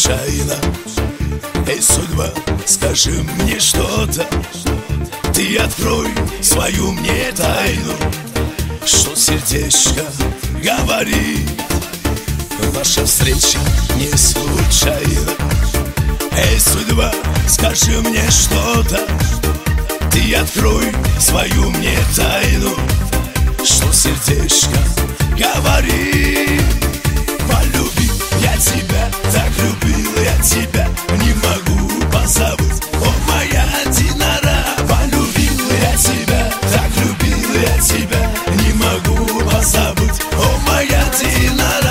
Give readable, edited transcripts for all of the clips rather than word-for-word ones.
случайно. Эй, судьба, скажи мне что-то, ты открой свою мне тайну, что сердечко говорит, наша встреча не случайна. Эй, судьба, скажи мне что-то, ты открой свою мне тайну, что сердечко говорит. Полюбил я тебя, так любил я тебя, не могу позабыть, о моя Динара. Полюбил я тебя, так любил я тебя, не могу позабыть, о моя Динара.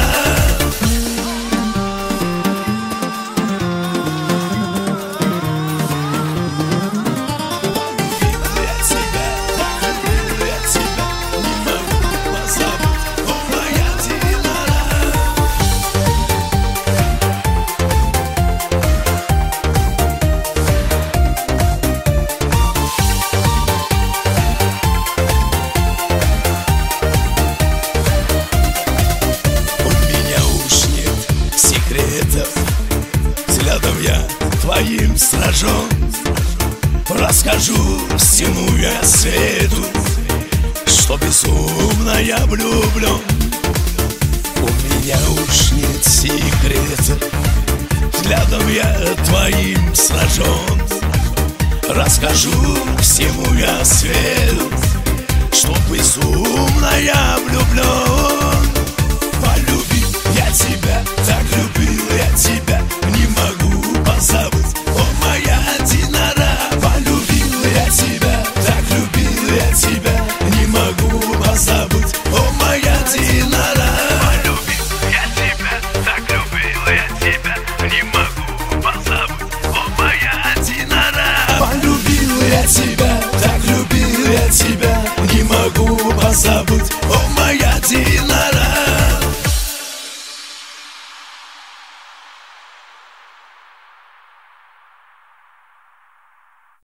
Взглядом я твоим сражен, расскажу всему я свету, что безумно я влюблен. У меня уж нет секретов, взглядом я твоим сражен, расскажу всему я свету, что безумно я влюблен.